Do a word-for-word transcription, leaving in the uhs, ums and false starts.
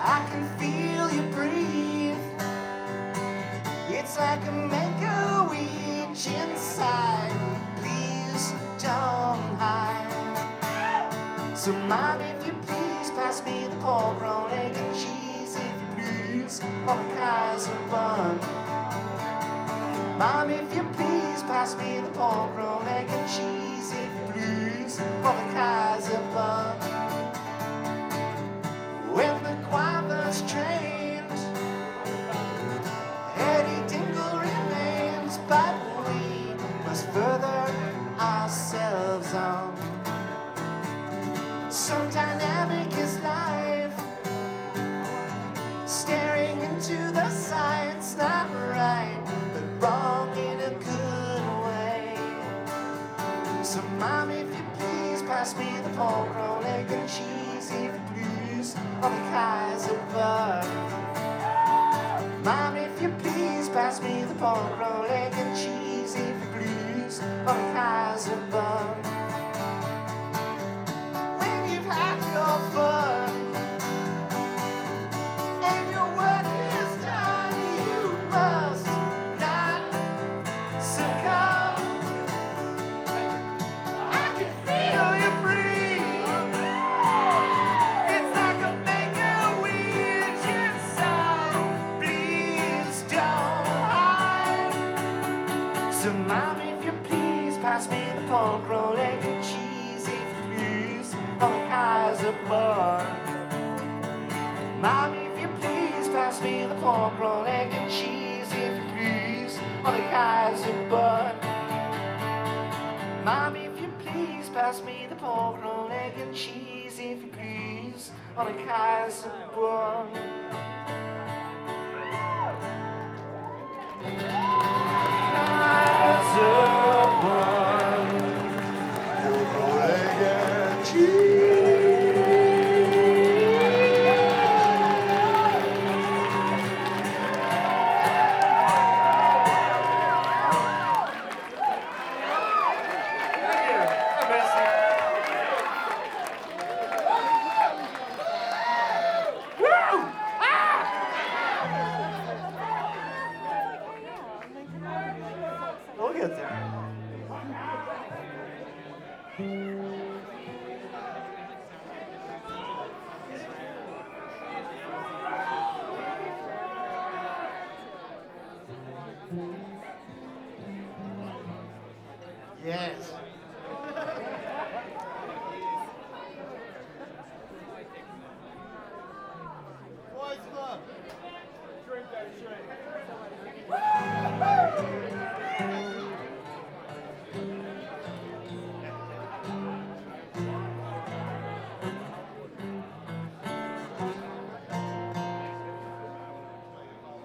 I can feel you breathe. It's like a make-a-wish inside. Please don't hide. So mom, if you please, pass me the pork roll, egg and cheese, if you please, or the Kaiser bun. Mom, if you please, pass me the pork roll, egg and cheese, if you please, or the Kaiser bun. When the choir's trained, Eddie Dingle remains, but we must further ourselves on. So dynamic is life, staring into the signs, not right, but wrong in a good way. So mom, if you please, pass me the pork roll, egg and cheese, if you please, or the Kaiser bun. Mom, if you please, pass me the pork roll, egg and cheese, if you please, or the Kaiser bun. When you've had your fun and your work is done, you must not succumb. I can feel you breathe. It's like a make-a-wish inside. Please don't hide. So mom, if you please, pass me the pork roll, egg and cheese, if you please, or the Kaiser bun. Mom, if you please, pass me the pork roll, egg and cheese, if you please, or the Kaiser bun. Mom, if you please, pass me the pork roll, egg and cheese, if you please, or the Kaiser bun. Kaiser bun, pork roll, egg and cheese. We'll get there. Yes.